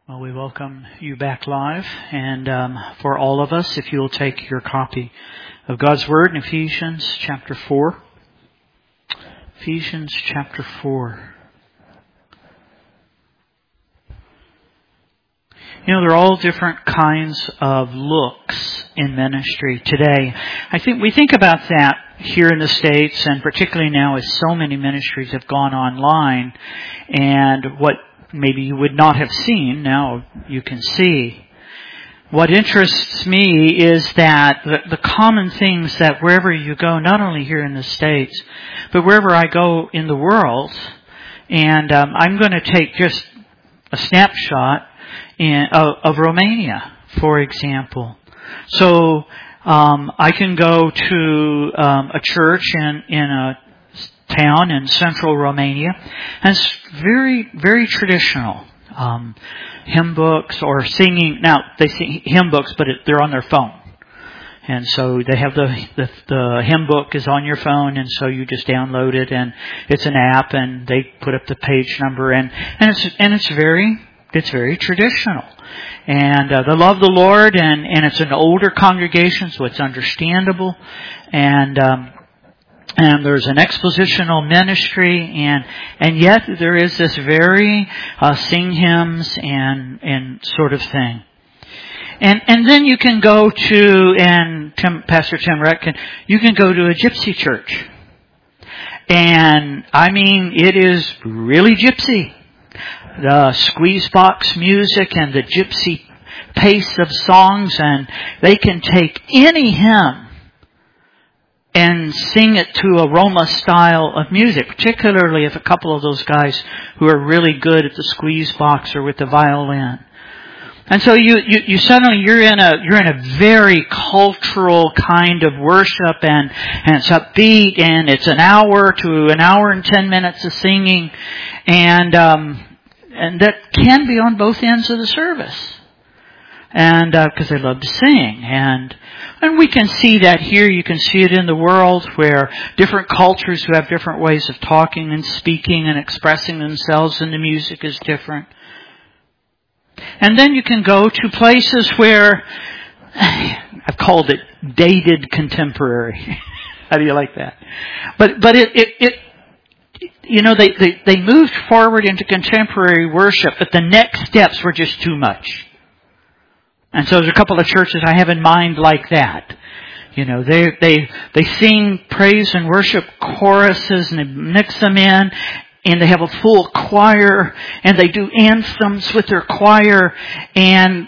Well, we welcome you back live, and for all of us, if you'll take your copy of God's Word in Ephesians chapter 4. Ephesians chapter 4. You know, there are all different kinds of looks in ministry today. I think we think about that here in the States, and particularly now as so many ministries have gone online, and what maybe you would not have seen, now you can see. What interests me is that the common things that wherever you go, not only here in the States, but wherever I go in the world, and I'm going to take just a snapshot of Romania, for example. So I can go to a church in a town in central Romania, and it's very, very traditional. Hymn books or singing. Now, they sing hymn books, but they're on their phone. And so they have the hymn book is on your phone, and so you just download it, and it's an app, and they put up the page number, and it's very traditional. And they love the Lord, and it's an older congregation, so it's understandable. And there's an expositional ministry, and yet there is this very sing hymns and sort of thing. And then you can go to, and Pastor Tim Retkin, you can go to a gypsy church. And I mean, it is really gypsy. The squeeze box music and the gypsy pace of songs, and they can take any hymn and sing it to a Roma style of music, particularly if a couple of those guys who are really good at the squeeze box or with the violin. And so you suddenly you're in a very cultural kind of worship, and it's upbeat, and it's an hour to an hour and 10 minutes of singing, and that can be on both ends of the service. And because they love to sing, and we can see that here. You can see it in the world, where different cultures who have different ways of talking and speaking and expressing themselves, and the music is different. And then you can go to places where I've called it dated contemporary. How do you like that? But it you know, they moved forward into contemporary worship, but the next steps were just too much. And so there's a couple of churches I have in mind like that. You know, they sing praise and worship choruses, and they mix them in, and they have a full choir, and they do anthems with their choir, and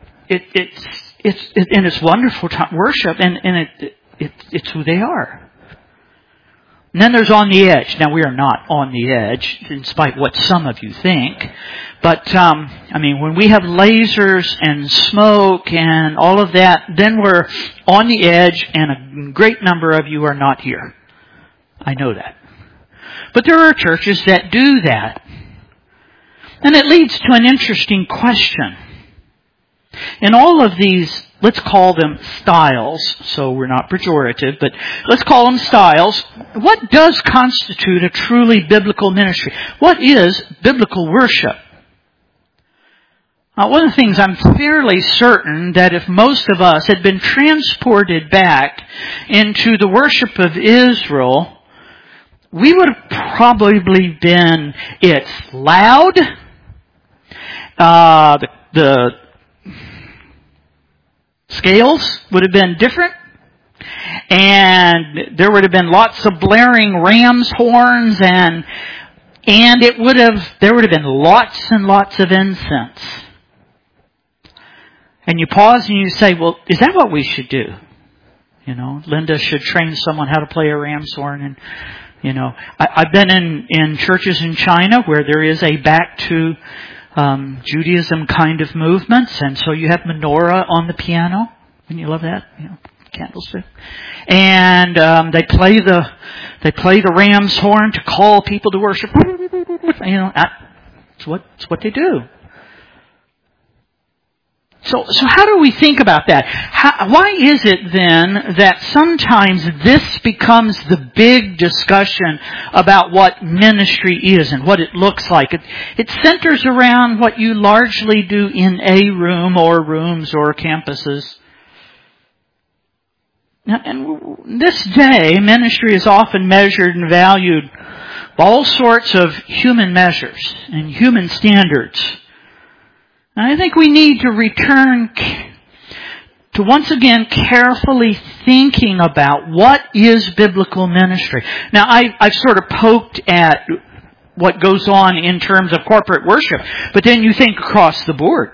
it's wonderful to worship, and it's who they are. And then there's on the edge. Now, we are not on the edge, in spite of what some of you think. But, I mean, when we have lasers and smoke and all of that, then we're on the edge, and a great number of you are not here. I know that. But there are churches that do that. And it leads to an interesting question. In all of these, let's call them styles, so we're not pejorative, but let's call them styles. What does constitute a truly biblical ministry? What is biblical worship? One of the things I'm fairly certain that if most of us had been transported back into the worship of Israel, we would have probably been, it's loud, the scales would have been different, and there would have been lots of blaring ram's horns, and there would have been lots and lots of incense. And you pause and you say, well, is that what we should do? You know, Linda should train someone how to play a ram's horn. And, you know, I've been in churches in China where there is a back to Judaism kind of movements. And so you have menorah on the piano. Wouldn't you love that? You know, candlestick. And they play the ram's horn to call people to worship. You know, it's what they do. So how do we think about that? Why is it then that sometimes this becomes the big discussion about what ministry is and what it looks like? It centers around what you largely do in a room or rooms or campuses. Now, and this day, ministry is often measured and valued by all sorts of human measures and human standards. And I think we need to return to once again carefully thinking about what is biblical ministry. Now, I've sort of poked at what goes on in terms of corporate worship, but then you think across the board.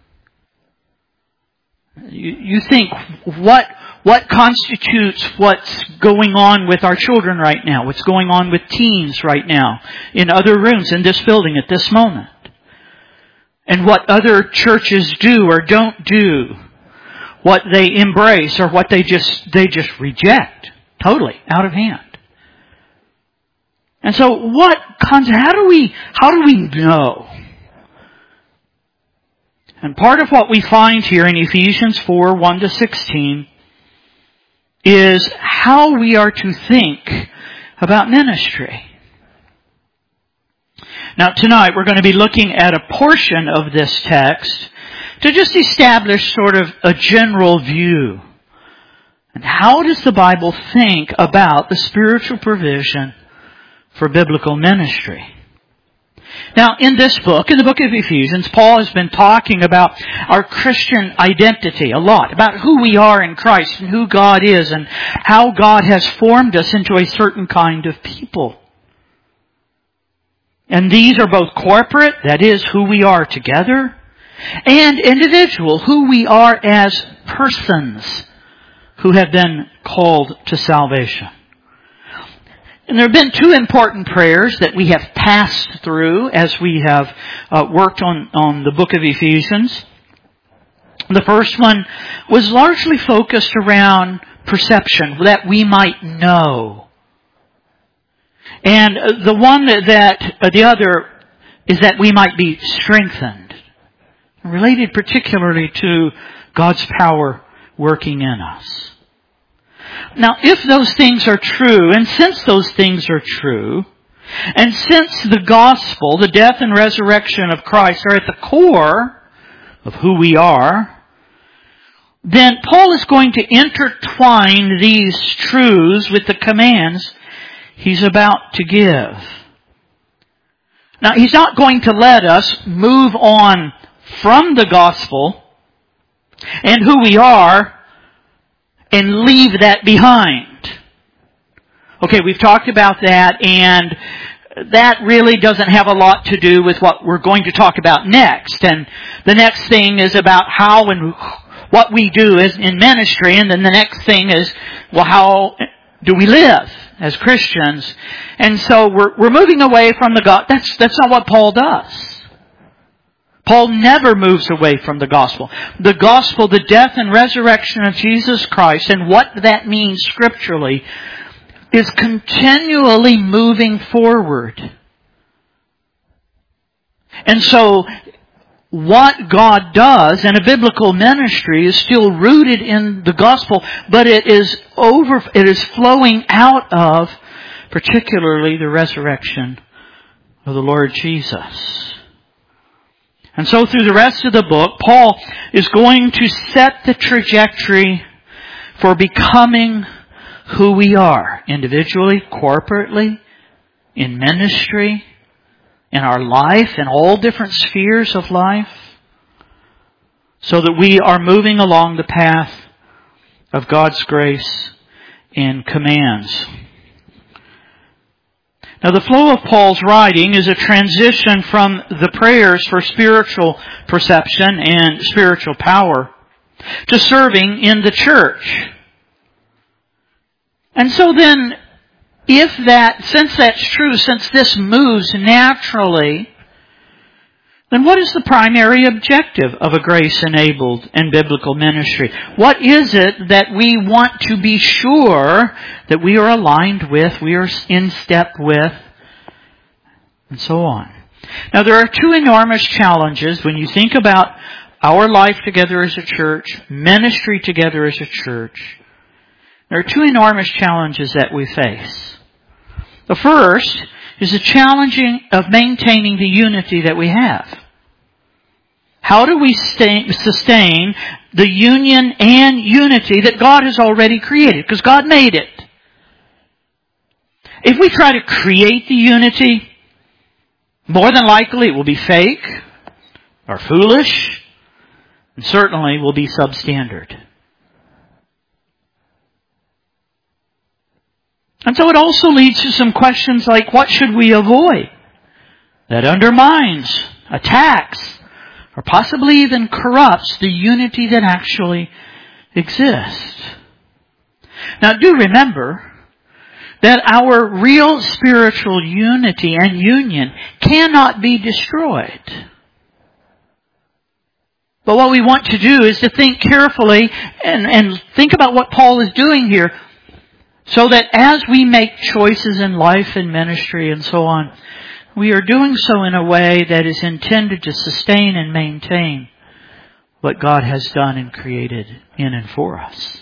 You think what constitutes what's going on with our children right now, what's going on with teens right now, in other rooms in this building at this moment. And what other churches do or don't do, what they embrace or what they just reject, totally out of hand. And so, how do we know? And part of what we find here in Ephesians 4, 1-16, is how we are to think about ministry. Now tonight we're going to be looking at a portion of this text to just establish sort of a general view. And how does the Bible think about the spiritual provision for biblical ministry? Now in this book, in the book of Ephesians, Paul has been talking about our Christian identity a lot, about who we are in Christ and who God is and how God has formed us into a certain kind of people. And these are both corporate, that is, who we are together, and individual, who we are as persons who have been called to salvation. And there have been two important prayers that we have passed through as we have worked on the book of Ephesians. The first one was largely focused around perception, that we might know. And the other is that we might be strengthened, related particularly to God's power working in us. Now, if those things are true, and since those things are true, and since the gospel, the death and resurrection of Christ, are at the core of who we are, then Paul is going to intertwine these truths with the commands he's about to give. Now, he's not going to let us move on from the gospel and who we are and leave that behind. Okay, we've talked about that, and that really doesn't have a lot to do with what we're going to talk about next. And the next thing is about how and what we do is in ministry, and then the next thing is, well, how do we live as Christians? And so we're moving away from the gospel. That's not what Paul does. Paul never moves away from the gospel. The gospel, the death and resurrection of Jesus Christ, and what that means scripturally, is continually moving forward. And so, what God does in a biblical ministry is still rooted in the gospel, but it is flowing out of, particularly, the resurrection of the Lord Jesus. And so through the rest of the book, Paul is going to set the trajectory for becoming who we are, individually, corporately, in ministry, in our life, in all different spheres of life, so that we are moving along the path of God's grace and commands. Now, the flow of Paul's writing is a transition from the prayers for spiritual perception and spiritual power to serving in the church. And so then, since that's true, since this moves naturally, then what is the primary objective of a grace-enabled and biblical ministry? What is it that we want to be sure that we are aligned with, we are in step with, and so on? Now, there are two enormous challenges when you think about our life together as a church, ministry together as a church, there are two enormous challenges that we face. The first is the challenge of maintaining the unity that we have. How do we sustain the union and unity that God has already created? Because God made it. If we try to create the unity, more than likely it will be fake or foolish, and certainly will be substandard. And so it also leads to some questions like, what should we avoid that undermines, attacks, or possibly even corrupts the unity that actually exists? Now do remember that our real spiritual unity and union cannot be destroyed. But what we want to do is to think carefully and think about what Paul is doing here, so that as we make choices in life and ministry and so on, we are doing so in a way that is intended to sustain and maintain what God has done and created in and for us.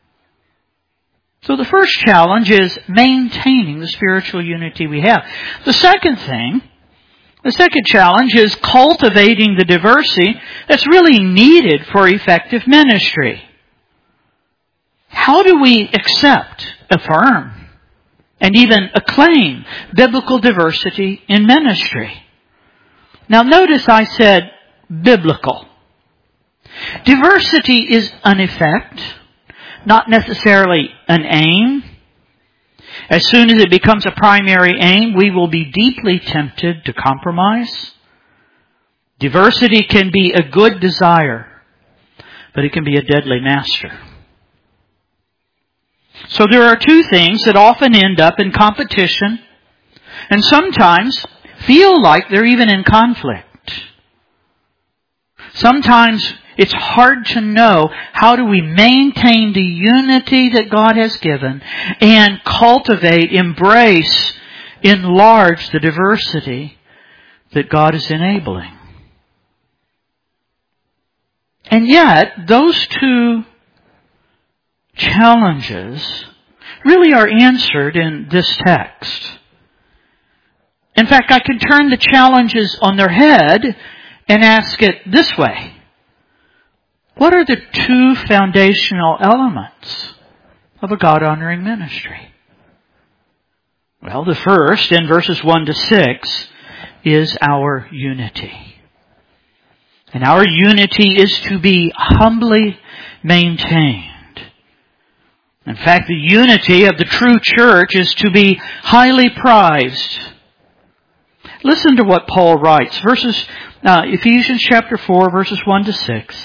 So the first challenge is maintaining the spiritual unity we have. The second challenge is cultivating the diversity that's really needed for effective ministry. How do we accept, affirm, and even acclaim biblical diversity in ministry? Now notice I said biblical. Diversity is an effect, not necessarily an aim. As soon as it becomes a primary aim, we will be deeply tempted to compromise. Diversity can be a good desire, but it can be a deadly master. So there are two things that often end up in competition and sometimes feel like they're even in conflict. Sometimes it's hard to know how do we maintain the unity that God has given and cultivate, embrace, enlarge the diversity that God is enabling. And yet, those two challenges really are answered in this text. In fact, I can turn the challenges on their head and ask it this way. What are the two foundational elements of a God-honoring ministry? Well, the first, in verses 1 to 6, is our unity. And our unity is to be humbly maintained. In fact, the unity of the true church is to be highly prized. Listen to what Paul writes. Ephesians chapter 4, verses 1 to 6.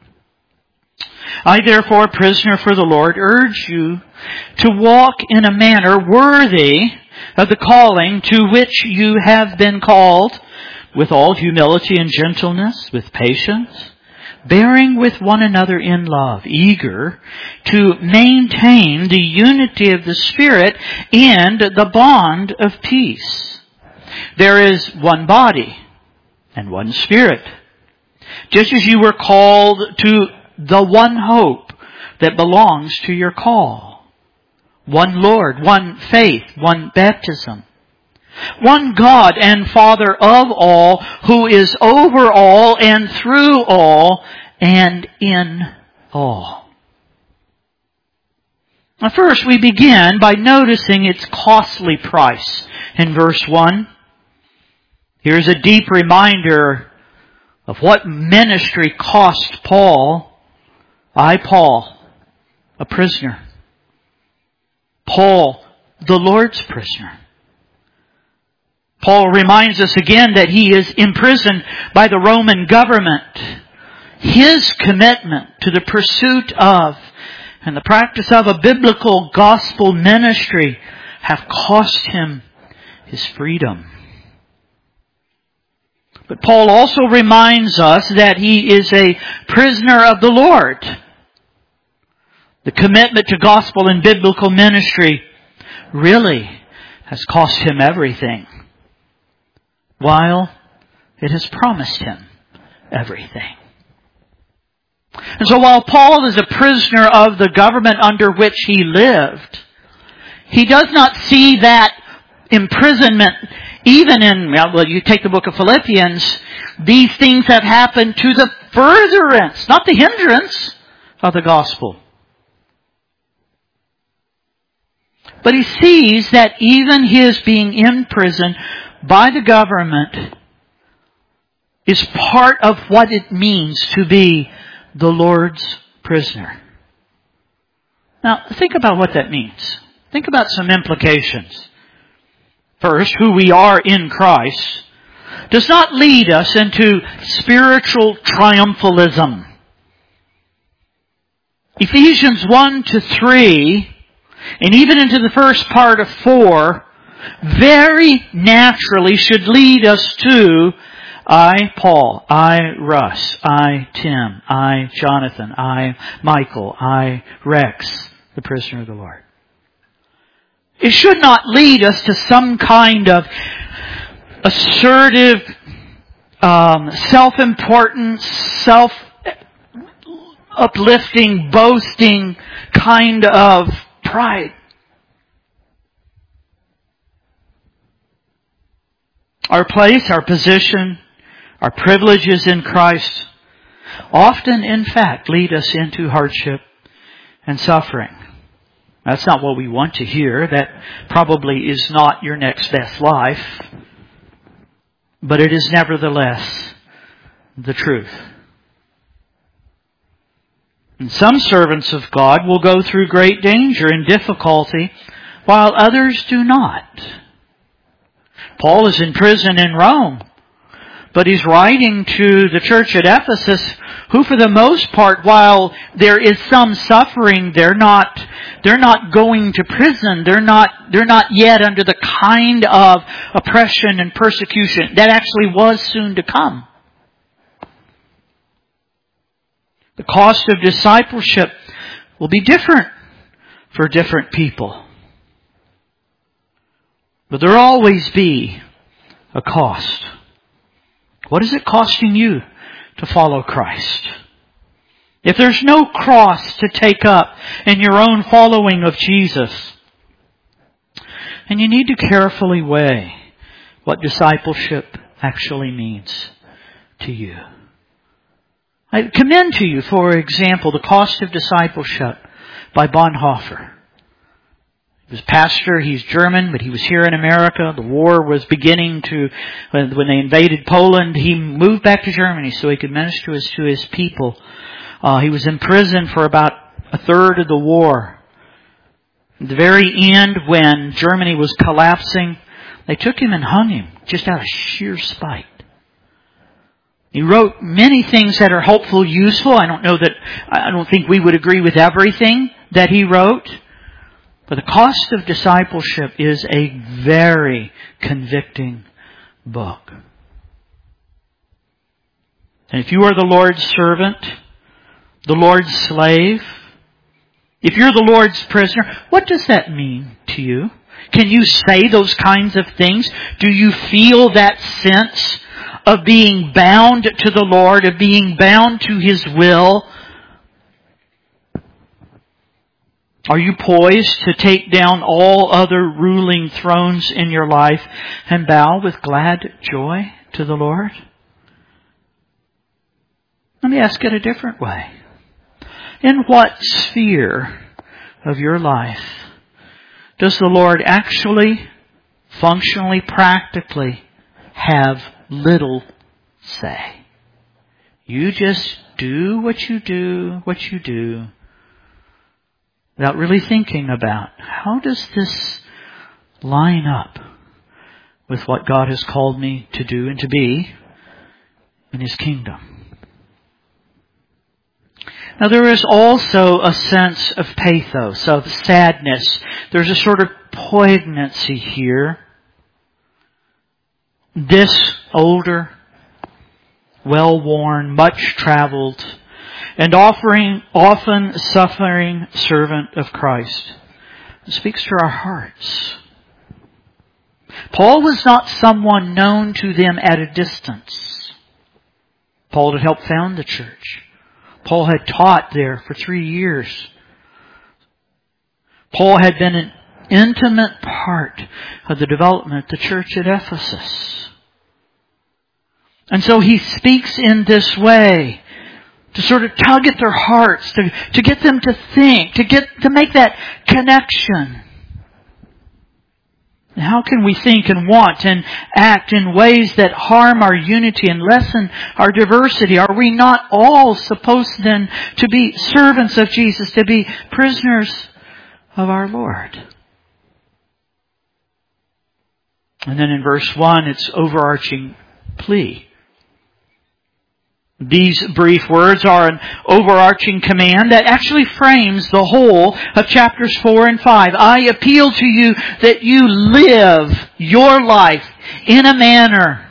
I therefore, a prisoner for the Lord, urge you to walk in a manner worthy of the calling to which you have been called, with all humility and gentleness, with patience, bearing with one another in love, eager to maintain the unity of the Spirit and the bond of peace. There is one body and one Spirit, just as you were called to the one hope that belongs to your call. One Lord, one faith, one baptism. One God and Father of all, who is over all and through all and in all. Now first we begin by noticing its costly price in verse 1. Here's a deep reminder of what ministry cost Paul. I, Paul, a prisoner. Paul, the Lord's prisoner. Paul reminds us again that he is imprisoned by the Roman government. His commitment to the pursuit of and the practice of a biblical gospel ministry have cost him his freedom. But Paul also reminds us that he is a prisoner of the Lord. The commitment to gospel and biblical ministry really has cost him everything, while it has promised him everything. And so while Paul is a prisoner of the government under which he lived, he does not see that imprisonment even in, well, you take the book of Philippians, these things have happened to the furtherance, not the hindrance of the gospel. But he sees that even his being in prison by the government is part of what it means to be the Lord's prisoner. Now, think about what that means. Think about some implications. First, who we are in Christ does not lead us into spiritual triumphalism. Ephesians 1-3, and even into the first part of 4, very naturally should lead us to I, Paul, I, Russ, I, Tim, I, Jonathan, I, Michael, I, Rex, the prisoner of the Lord. It should not lead us to some kind of assertive, self-important, self-uplifting, boasting kind of pride. Our place, our position, our privileges in Christ often, in fact, lead us into hardship and suffering. That's not what we want to hear. That probably is not your next best life. But it is nevertheless the truth. And some servants of God will go through great danger and difficulty, while others do not. Paul is in prison in Rome, but he's writing to the church at Ephesus, who for the most part, while there is some suffering, they're not going to prison. They're not yet under the kind of oppression and persecution that actually was soon to come. The cost of discipleship will be different for different people. But there will always be a cost. What is it costing you to follow Christ? If there's no cross to take up in your own following of Jesus, and you need to carefully weigh what discipleship actually means to you. I commend to you, for example, The Cost of Discipleship by Bonhoeffer. He was pastor, he's German, but he was here in America. The war was beginning when they invaded Poland, he moved back to Germany so he could minister to his people. He was in prison for about a third of the war. At the very end, when Germany was collapsing, they took him and hung him just out of sheer spite. He wrote many things that are hopeful, useful. I don't think we would agree with everything that he wrote. But The Cost of Discipleship is a very convicting book. And if you are the Lord's servant, the Lord's slave, if you're the Lord's prisoner, what does that mean to you? Can you say those kinds of things? Do you feel that sense of being bound to the Lord, of being bound to His will? Are you poised to take down all other ruling thrones in your life and bow with glad joy to the Lord? Let me ask it a different way. In what sphere of your life does the Lord actually, functionally, practically have little say? You just do what you do, without really thinking about, how does this line up with what God has called me to do and to be in His kingdom? Now there is also a sense of pathos, of sadness. There's a sort of poignancy here. This older, well-worn, much-traveled, and often suffering servant of Christ speaks to our hearts. Paul was not someone known to them at a distance. Paul had helped found the church. Paul had taught there for 3 years. Paul had been an intimate part of the development of the church at Ephesus. And so he speaks in this way to sort of tug at their hearts, to get them to think, to make that connection. How can we think and want and act in ways that harm our unity and lessen our diversity? Are we not all supposed then to be servants of Jesus, to be prisoners of our Lord? And then in verse 1, it's overarching plea. These brief words are an overarching command that actually frames the whole of chapters 4 and 5. I appeal to you that you live your life in a manner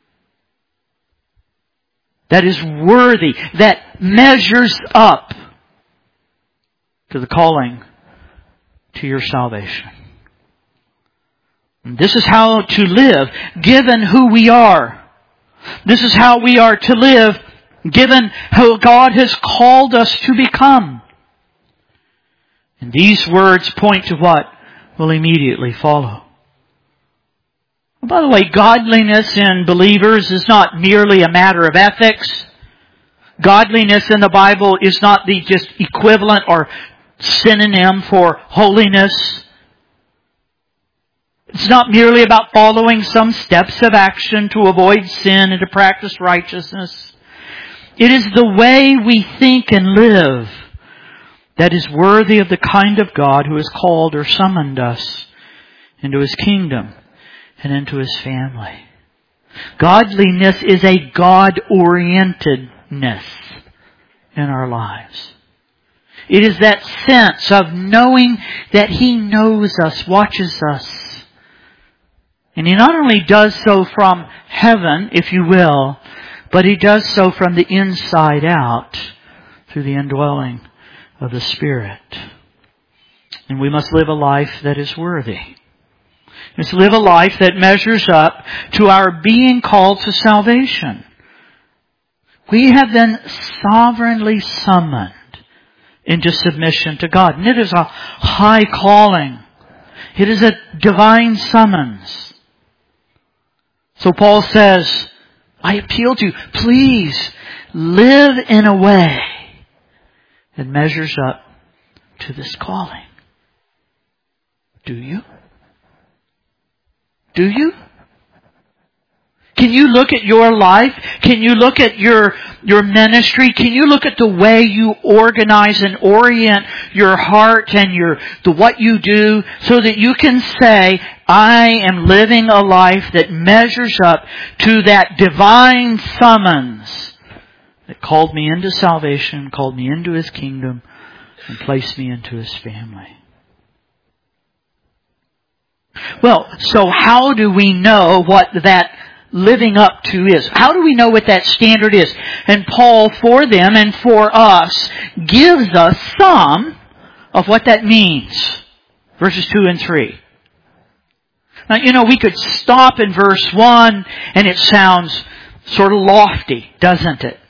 that is worthy, that measures up to the calling to your salvation. And this is how to live, given who we are. This is how we are to live, given who God has called us to become. And these words point to what will immediately follow. By the way, godliness in believers is not merely a matter of ethics. Godliness in the Bible is not the just equivalent or synonym for holiness. It's not merely about following some steps of action to avoid sin and to practice righteousness. It is the way we think and live that is worthy of the kind of God who has called or summoned us into His kingdom and into His family. Godliness is a God-orientedness in our lives. It is that sense of knowing that He knows us, watches us. And He not only does so from heaven, if you will, but He does so from the inside out through the indwelling of the Spirit. And we must live a life that is worthy. We must live a life that measures up to our being called to salvation. We have been sovereignly summoned into submission to God. And it is a high calling. It is a divine summons. So Paul says, I appeal to you, please live in a way that measures up to this calling. Do you? Do you? Can you look at your life? Can you look at your ministry? Can you look at the way you organize and orient your heart and what you do so that you can say, I am living a life that measures up to that divine summons that called me into salvation, called me into His kingdom, and placed me into His family. Well, so how do we know what that living up to is? How do we know what that standard is? And Paul, for them and for us, gives us some of what that means. Verses 2 and 3. Now, we could stop in verse 1 and it sounds sort of lofty, doesn't it?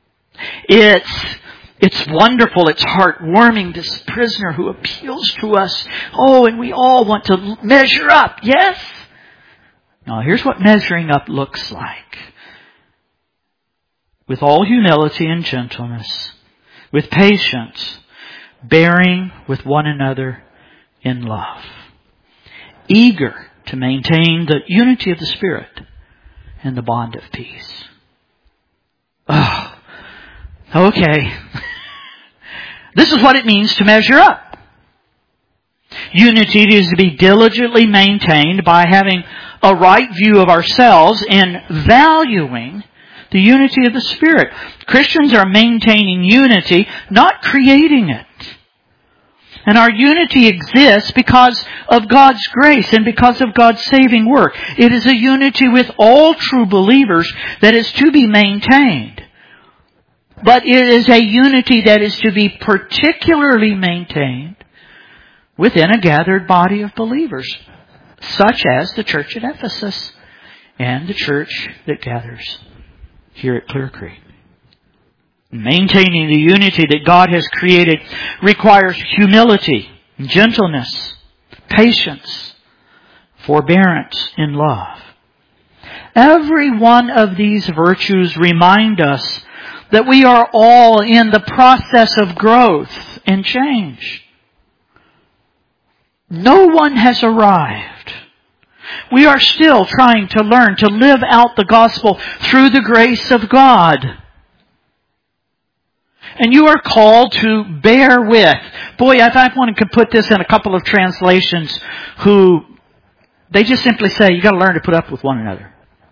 It's wonderful, it's heartwarming, this prisoner who appeals to us. Oh, and we all want to measure up, yes? Now, here's what measuring up looks like. With all humility and gentleness, with patience, bearing with one another in love, eager to maintain the unity of the Spirit and the bond of peace. Oh, okay. This is what it means to measure up. Unity is to be diligently maintained by having a right view of ourselves and valuing the unity of the Spirit. Christians are maintaining unity, not creating it. And our unity exists because of God's grace and because of God's saving work. It is a unity with all true believers that is to be maintained. But it is a unity that is to be particularly maintained within a gathered body of believers, such as the church at Maintaining the unity that God has created requires humility, gentleness, patience, forbearance, and love. Every one of these virtues remind us that we are all in the process of growth and change. No one has arrived. We are still trying to learn to live out the gospel through the grace of God. And you are called to bear with. Boy, if I wanted to put this in a couple of translations who, they just simply say, you got to learn to put up with one another.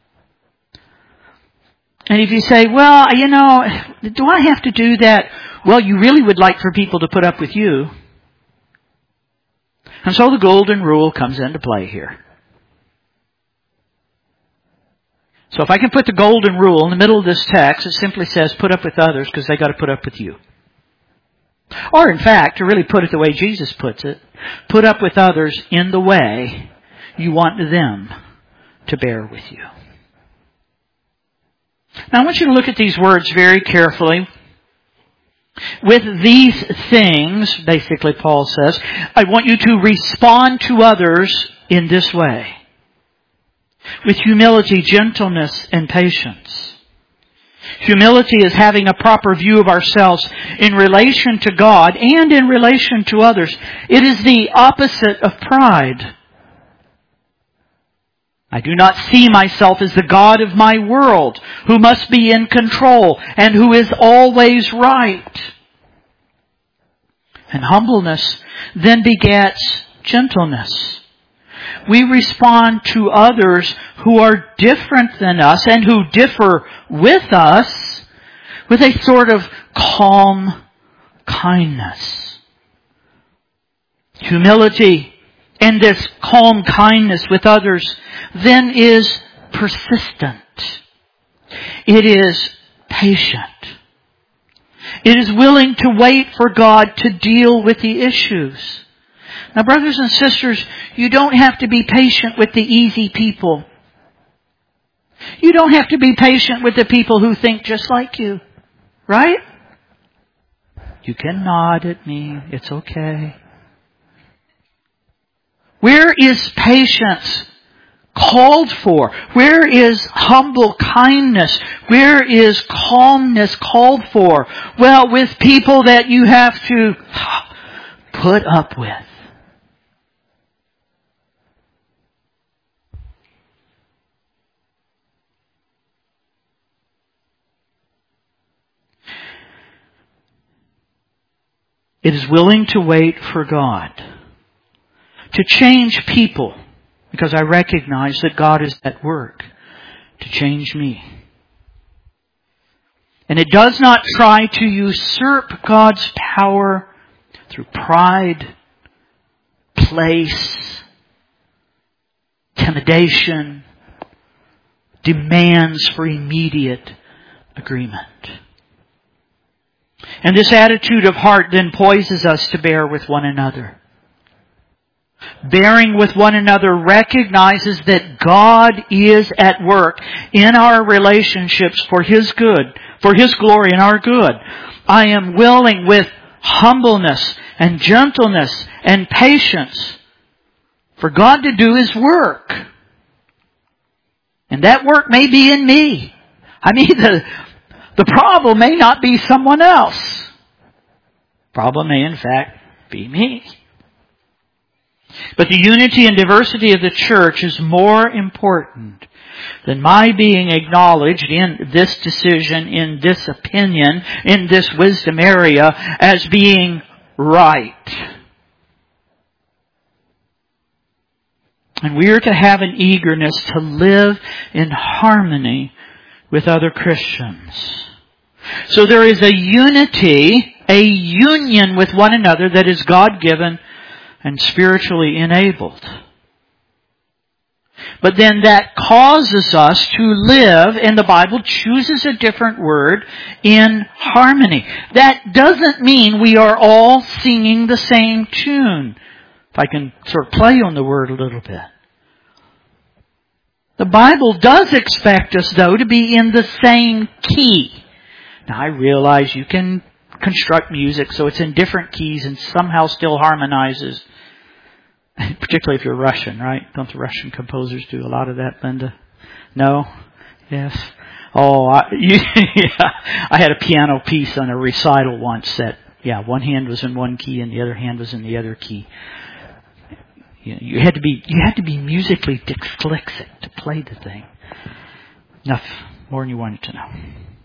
And if you say, well, do I have to do that? Well, you really would like for people to put up with you. And so the golden rule comes into play here. So if I can put the golden rule in the middle of this text, it simply says put up with others because they got to put up with you. Or in fact, to really put it the way Jesus puts it, put up with others in the way you want them to bear with you. Now I want you to look at these words very carefully. With these things, basically Paul says, I want you to respond to others in this way. With humility, gentleness, and patience. Humility is having a proper view of ourselves in relation to God and in relation to others. It is the opposite of pride. I do not see myself as the God of my world, who must be in control and who is always right. And humbleness then begets gentleness. We respond to others who are different than us and who differ with us with a sort of calm kindness. Humility and this calm kindness with others then is persistent. It is patient. It is willing to wait for God to deal with the issues. Now, brothers and sisters, you don't have to be patient with the easy people. You don't have to be patient with the people who think just like you. Right? You can nod at me. It's okay. Where is patience called for? Where is humble kindness? Where is calmness called for? Well, with people that you have to put up with. It is willing to wait for God to change people, because I recognize that God is at work to change me. And it does not try to usurp God's power through pride, place, intimidation, demands for immediate agreement. And this attitude of heart then poises us to bear with one another. Bearing with one another recognizes that God is at work in our relationships for His good, for His glory and our good. I am willing with humbleness and gentleness and patience for God to do His work. And that work may be in me. The problem may not be someone else. The problem may in fact be me. But the unity and diversity of the church is more important than my being acknowledged in this decision, in this opinion, in this wisdom area as being right. And we are to have an eagerness to live in harmony with other Christians. So there is a unity, a union with one another that is God-given and spiritually enabled. But then that causes us to live, and the Bible chooses a different word, in harmony. That doesn't mean we are all singing the same tune. If I can sort of play on the word a little bit. The Bible does expect us, though, to be in the same key. Now I realize you can construct music so it's in different keys and somehow still harmonizes. Particularly if you're Russian, right? Don't the Russian composers do a lot of that, Linda? No? Yes? Oh, I had a piano piece on a recital once that, one hand was in one key and the other hand was in the other key. You had to be musically dyslexic to play the thing. Enough. More than you wanted to know.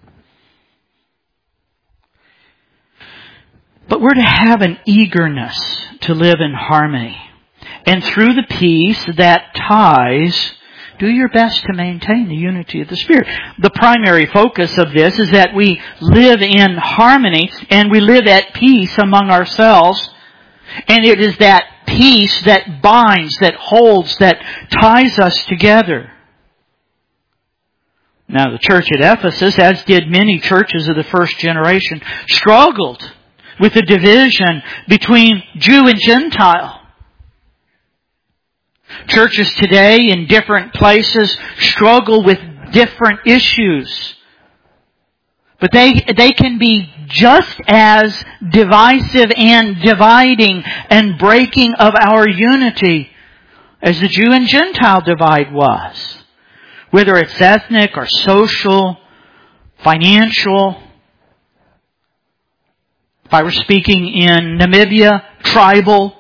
But we're to have an eagerness to live in harmony. And through the peace that ties, do your best to maintain the unity of the Spirit. The primary focus of this is that we live in harmony and we live at peace among ourselves. And it is that peace that binds, that holds, that ties us together. Now the church at Ephesus, as did many churches of the first generation, struggled with the division between Jew and Gentile. Churches today in different places struggle with different issues. But they can be just as divisive and dividing and breaking of our unity as the Jew and Gentile divide was. Whether it's ethnic or social, financial. If I were speaking in Namibia, tribal.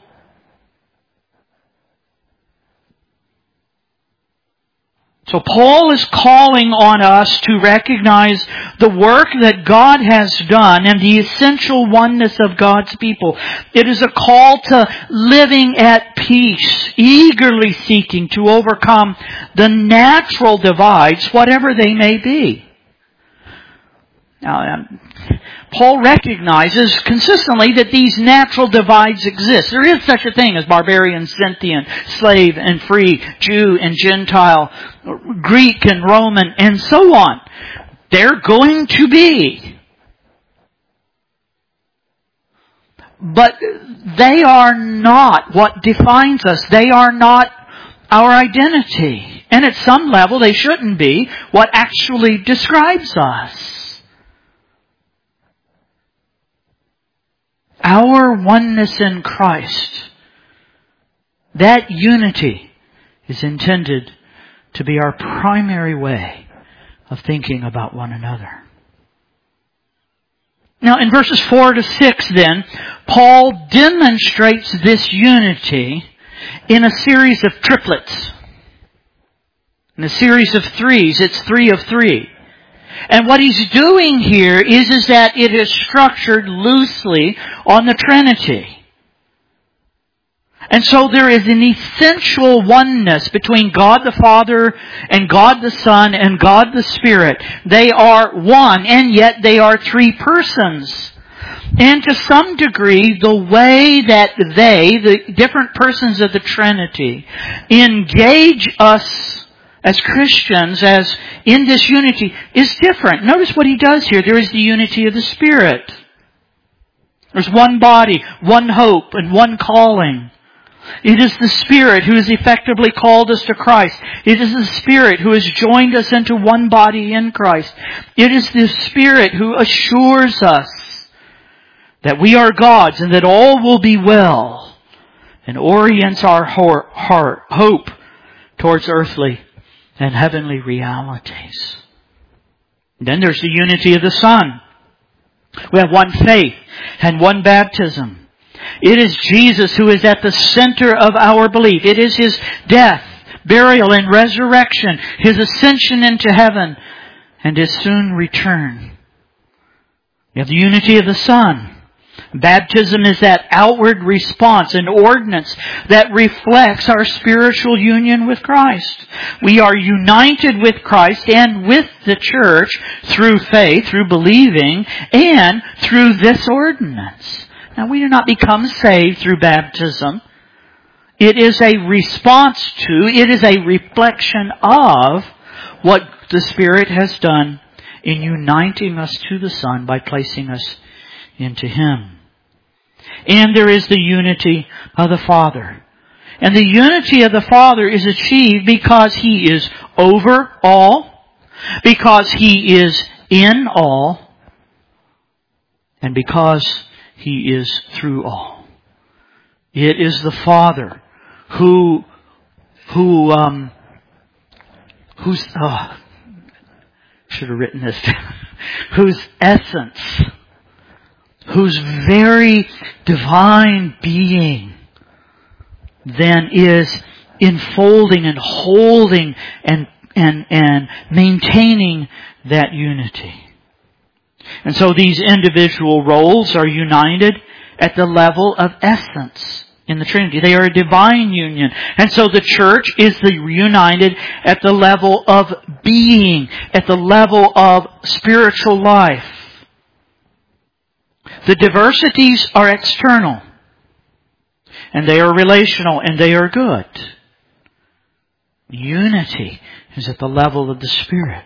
So Paul is calling on us to recognize the work that God has done and the essential oneness of God's people. It is a call to living at peace, eagerly seeking to overcome the natural divides, whatever they may be. Now, Paul recognizes consistently that these natural divides exist. There is such a thing as barbarian, Scythian, slave and free, Jew and Gentile, Greek and Roman, and so on. They're going to be. But they are not what defines us. They are not our identity. And at some level, they shouldn't be what actually describes us. Our oneness in Christ, that unity is intended to be our primary way of thinking about one another. Now in verses 4 to 6 then, Paul demonstrates this unity in a series of triplets. In a series of threes, it's 3 of 3. And what he's doing here is that it is structured loosely on the Trinity. And so there is an essential oneness between God the Father and God the Son and God the Spirit. They are one, and yet they are three persons. And to some degree, the way that the different persons of the Trinity, engage us as Christians, as in this unity, is different. Notice what he does here. There is the unity of the Spirit. There's one body, one hope, and one calling. It is the Spirit who has effectively called us to Christ. It is the Spirit who has joined us into one body in Christ. It is the Spirit who assures us that we are God's and that all will be well, and orients our hope towards earthly and heavenly realities. Then there's the unity of the Son. We have one faith and one baptism. It is Jesus who is at the center of our belief. It is His death, burial, and resurrection, His ascension into heaven, and His soon return. We have the unity of the Son. Baptism is that outward response, an ordinance that reflects our spiritual union with Christ. We are united with Christ and with the church through faith, through believing, and through this ordinance. Now, we do not become saved through baptism. It is a response to, it is a reflection of what the Spirit has done in uniting us to the Son by placing us into Him. And there is the unity of the Father. And the unity of the Father is achieved because He is over all, because He is in all, and because He is through all. It is the Father whose should have written this down, whose essence, whose very divine being then is enfolding and holding and maintaining that unity. And so these individual roles are united at the level of essence in the Trinity. They are a divine union. And so the church is united at the level of being, at the level of spiritual life. The diversities are external, and they are relational, and they are good. Unity is at the level of the Spirit.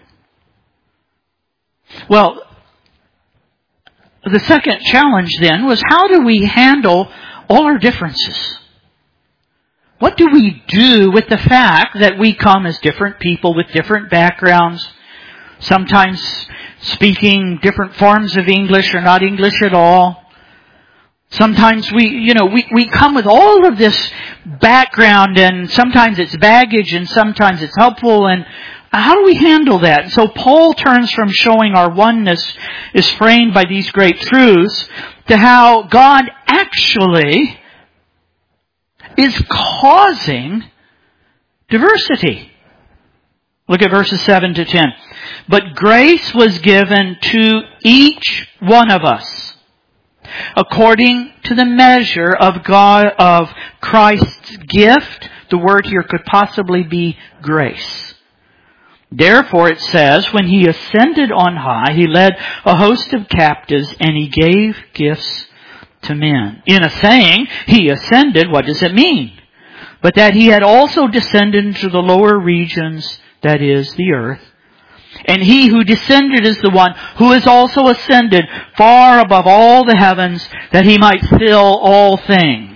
Well, the second challenge then was, how do we handle all our differences? What do we do with the fact that we come as different people with different backgrounds, sometimes speaking different forms of English or not English at all? Sometimes we come with all of this background, and sometimes it's baggage and sometimes it's helpful, and how do we handle that? So Paul turns from showing our oneness is framed by these great truths to how God actually is causing diversity. Look at verses 7 to 10. But grace was given to each one of us according to the measure of Christ's gift. The word here could possibly be grace. Therefore it says, when He ascended on high, He led a host of captives and He gave gifts to men. In a saying, He ascended, what does it mean? But that He had also descended into the lower regions, that is, the earth. And He who descended is the one who is also ascended far above all the heavens, that He might fill all things.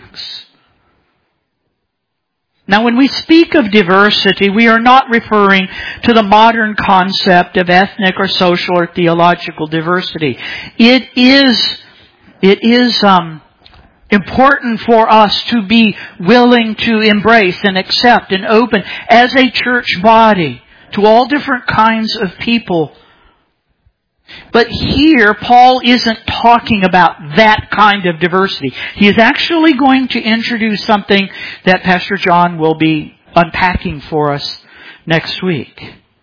Now, when we speak of diversity, we are not referring to the modern concept of ethnic or social or theological diversity. It is important for us to be willing to embrace and accept and open as a church body to all different kinds of people. But here, Paul isn't talking about that kind of diversity. He is actually going to introduce something that Pastor John will be unpacking for us next week.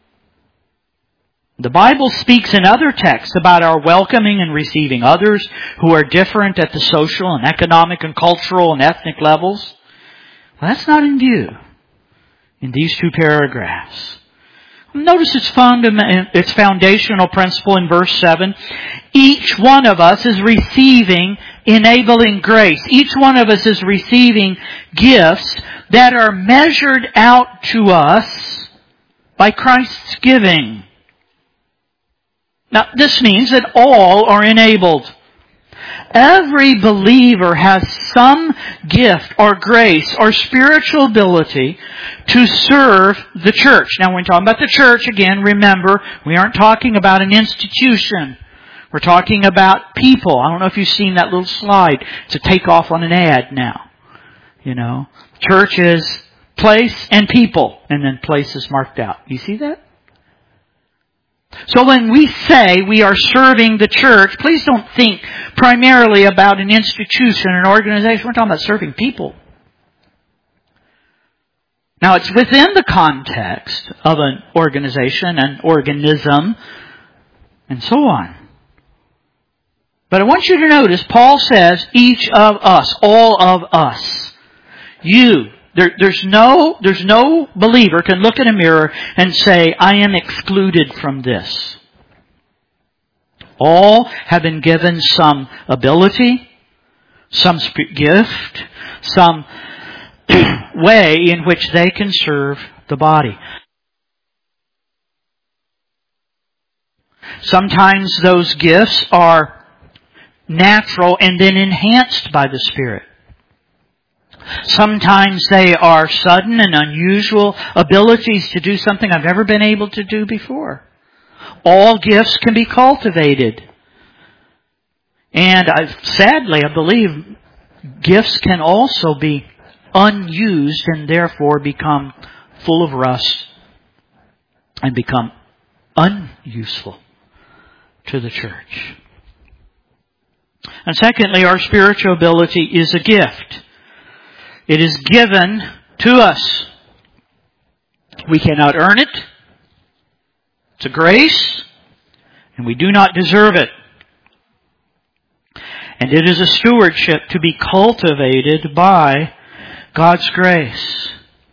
The Bible speaks in other texts about our welcoming and receiving others who are different at the social and economic and cultural and ethnic levels. Well, that's not in view in these two paragraphs. Notice its foundational principle in verse 7. Each one of us is receiving enabling grace. Each one of us is receiving gifts that are measured out to us by Christ's giving. Now, this means that all are enabled. Every believer has some gift or grace or spiritual ability to serve the church. Now, when we're talking about the church, again, remember, we aren't talking about an institution. We're talking about people. I don't know if you've seen that little slide. It's a takeoff on an ad now. Church is place and people, and then place is marked out. You see that? So when we say we are serving the church, please don't think primarily about an institution, an organization. We're talking about serving people. Now, it's within the context of an organization, an organism, and so on. But I want you to notice, Paul says, each of us, all of us. You. There's no believer can look in a mirror and say, I am excluded from this. All have been given some ability, some gift, some way in which they can serve the body. Sometimes those gifts are natural and then enhanced by the Spirit. Sometimes they are sudden and unusual abilities to do something I've never been able to do before. All gifts can be cultivated. And sadly, I believe gifts can also be unused and therefore become full of rust and become unuseful to the church. And secondly, our spiritual ability is a gift. It is given to us. We cannot earn it. It's a grace, and we do not deserve it. And it is a stewardship to be cultivated by God's grace.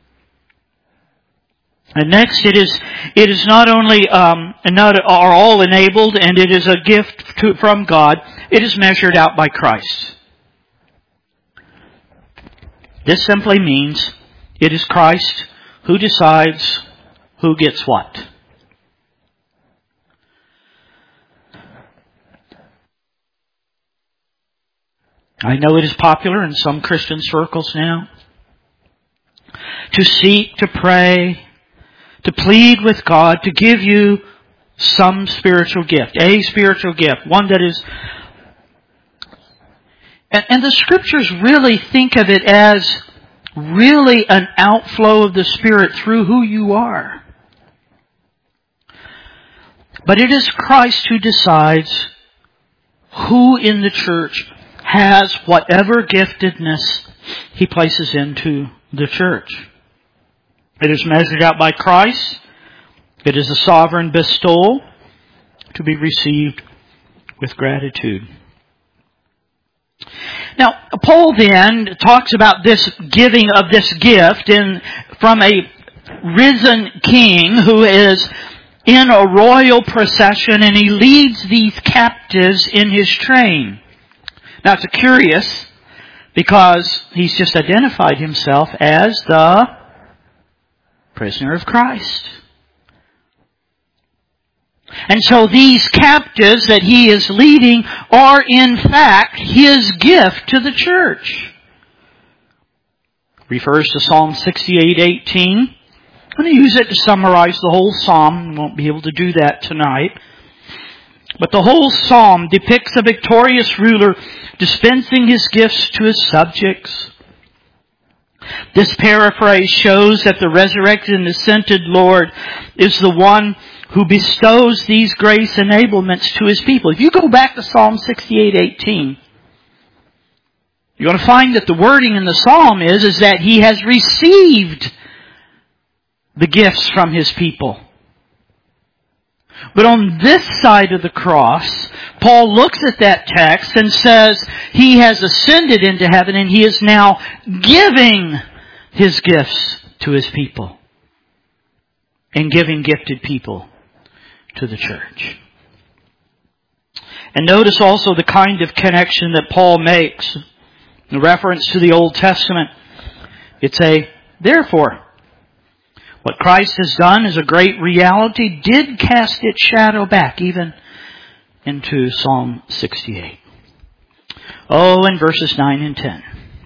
And next, it is not only not are all enabled, and it is a gift from God. It is measured out by Christ. This simply means it is Christ who decides who gets what. I know it is popular in some Christian circles now to seek, to pray, to plead with God to give you some spiritual gift, a spiritual gift, one that is... And the Scriptures really think of it as really an outflow of the Spirit through who you are. But it is Christ who decides who in the church has whatever giftedness He places into the church. It is measured out by Christ. It is a sovereign bestowal to be received with gratitude. Now, Paul then talks about this giving of this gift from a risen king who is in a royal procession, and he leads these captives in his train. Now, it's curious because he's just identified himself as the prisoner of Christ. And so these captives that he is leading are in fact his gift to the church. Refers to Psalm 68:18. I'm going to use it to summarize the whole psalm. We won't be able to do that tonight. But the whole psalm depicts a victorious ruler dispensing his gifts to his subjects. This paraphrase shows that the resurrected and ascended Lord is the one who bestows these grace enablements to His people. If you go back to Psalm 68:18, you're going to find that the wording in the psalm is that He has received the gifts from His people. But on this side of the cross, Paul looks at that text and says He has ascended into heaven and He is now giving His gifts to His people and giving gifted people to the church. And notice also the kind of connection that Paul makes in reference to the Old Testament. It's a therefore. What Christ has done is a great reality, did cast its shadow back even into Psalm 68. Oh, in verses 9 and 10.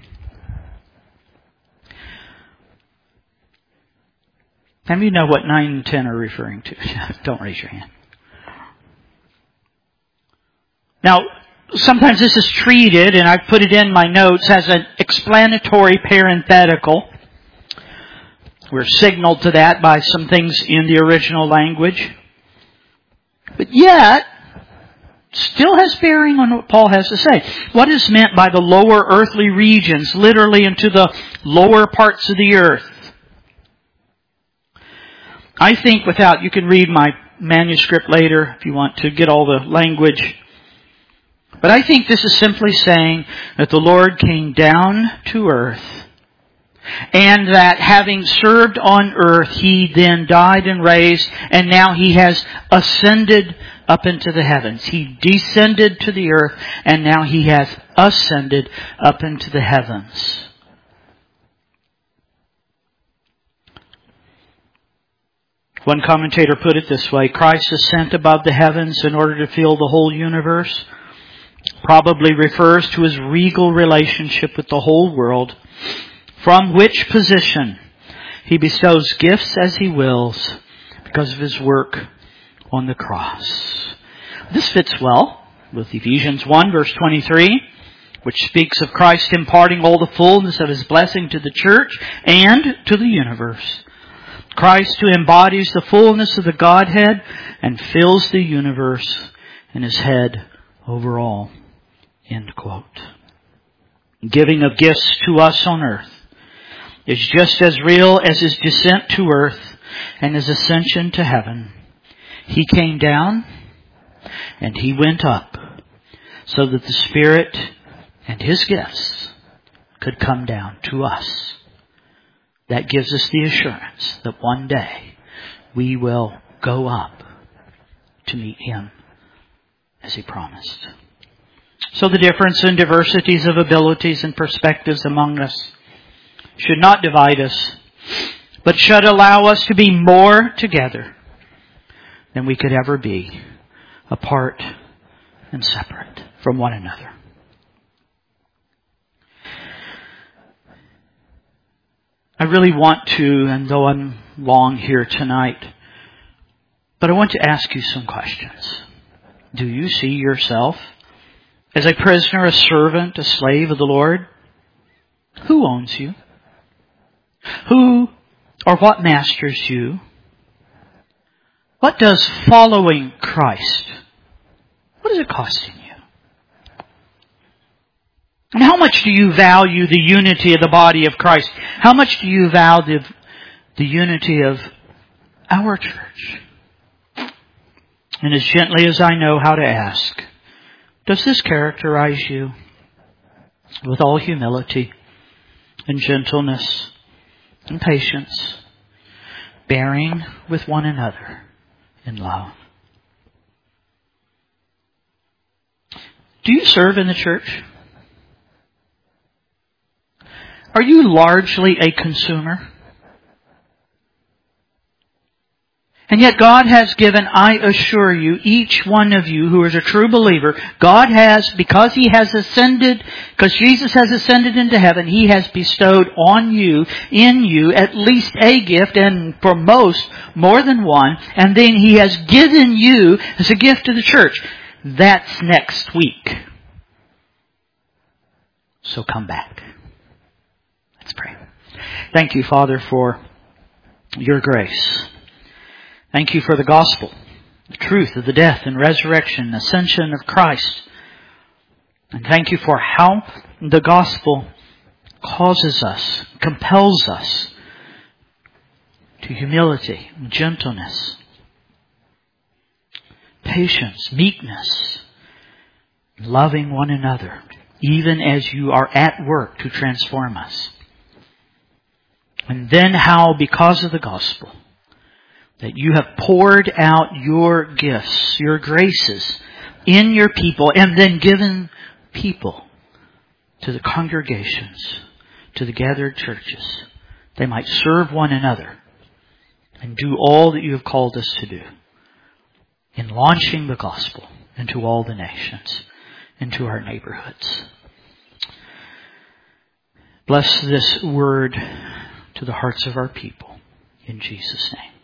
How many of you know what 9 and 10 are referring to? Don't raise your hand. Now, sometimes this is treated, and I've put it in my notes, as an explanatory parenthetical. We're signaled to that by some things in the original language. But yet, still has bearing on what Paul has to say. What is meant by the lower earthly regions, literally into the lower parts of the earth? I think you can read my manuscript later if you want to get all the language. But I think this is simply saying that the Lord came down to earth, and that having served on earth, He then died and raised, and now He has ascended up into the heavens. He descended to the earth, and now He has ascended up into the heavens. One commentator put it this way: Christ ascent above the heavens in order to fill the whole universe probably refers to His regal relationship with the whole world, from which position He bestows gifts as He wills because of His work on the cross. This fits well with Ephesians 1 verse 23, which speaks of Christ imparting all the fullness of His blessing to the church and to the universe. Christ who embodies the fullness of the Godhead and fills the universe and is head over all. End quote. Giving of gifts to us on earth is just as real as His descent to earth and His ascension to heaven. He came down and He went up so that the Spirit and His gifts could come down to us. That gives us the assurance that one day we will go up to meet Him as He promised. So the difference and diversities of abilities and perspectives among us should not divide us, but should allow us to be more together than we could ever be, apart and separate from one another. I really want to, and though I'm long here tonight, but I want to ask you some questions. Do you see yourself as a prisoner, a servant, a slave of the Lord? Who owns you? Who or what masters you? What does following Christ, what is it costing you? And how much do you value the unity of the body of Christ? How much do you value the unity of our church? And as gently as I know how to ask, does this characterize you with all humility and gentleness and patience, bearing with one another in love? Do you serve in the church? Are you largely a consumer? And yet God has given, I assure you, each one of you who is a true believer, God has, because He has ascended, because Jesus has ascended into heaven, He has bestowed on you, in you, at least a gift, and for most, more than one, and then He has given you as a gift to the church. That's next week. So come back. Let's pray. Thank you, Father, for your grace. Thank you for the gospel, the truth of the death and resurrection, ascension of Christ. And thank you for how the gospel causes us, compels us to humility, gentleness, patience, meekness, loving one another, even as you are at work to transform us. And then how, because of the gospel, that you have poured out your gifts, your graces in your people, and then given people to the congregations, to the gathered churches. They might serve one another and do all that you have called us to do in launching the gospel into all the nations, into our neighborhoods. Bless this word to the hearts of our people. In Jesus' name.